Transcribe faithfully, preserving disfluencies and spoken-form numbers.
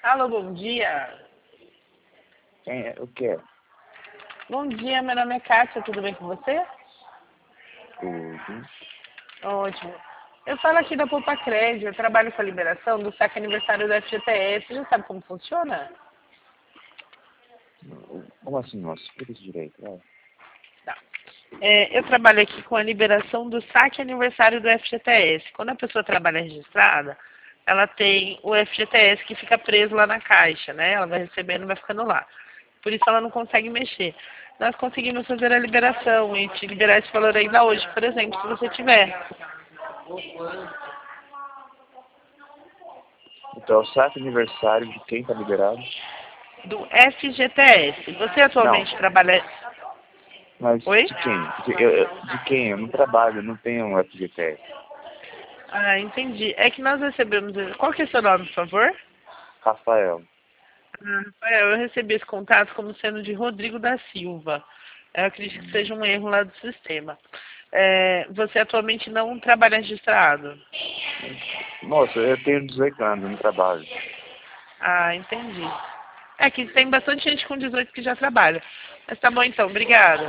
Alô, bom dia. Quem é? O que é? Bom dia, meu nome é Kátia, tudo bem com você? Tudo. Ótimo. Eu falo aqui da Poupa Crédito, eu trabalho com a liberação do saque aniversário do F G T S. Você já sabe como funciona? Como assim, nossa? Explica isso direito. Vai. Tá. É, eu trabalho aqui com a liberação do saque aniversário do F G T S. Quando a pessoa trabalha registrada, ela tem o F G T S que fica preso lá na caixa, né? Ela vai recebendo e vai ficando lá. Por isso ela não consegue mexer. Nós conseguimos fazer a liberação e te liberar esse valor ainda hoje, por exemplo, se você tiver. Então, o saque aniversário de quem tá liberado? Do F G T S. Você atualmente Não, trabalha... mas Oi? de quem? De, eu, eu- de quem? Eu não trabalho, eu não tenho um F G T S. Ah, entendi. É que nós recebemos... Qual que é seu nome, por favor? Rafael. Ah, Rafael, eu recebi esse contato como sendo de Rodrigo da Silva. Eu acredito que seja um erro lá do sistema. É, você atualmente não trabalha registrado? Moça, eu tenho dezoito anos, eu não trabalho. Ah, entendi. É que tem bastante gente com dezoito que já trabalha. Mas tá bom então, obrigada.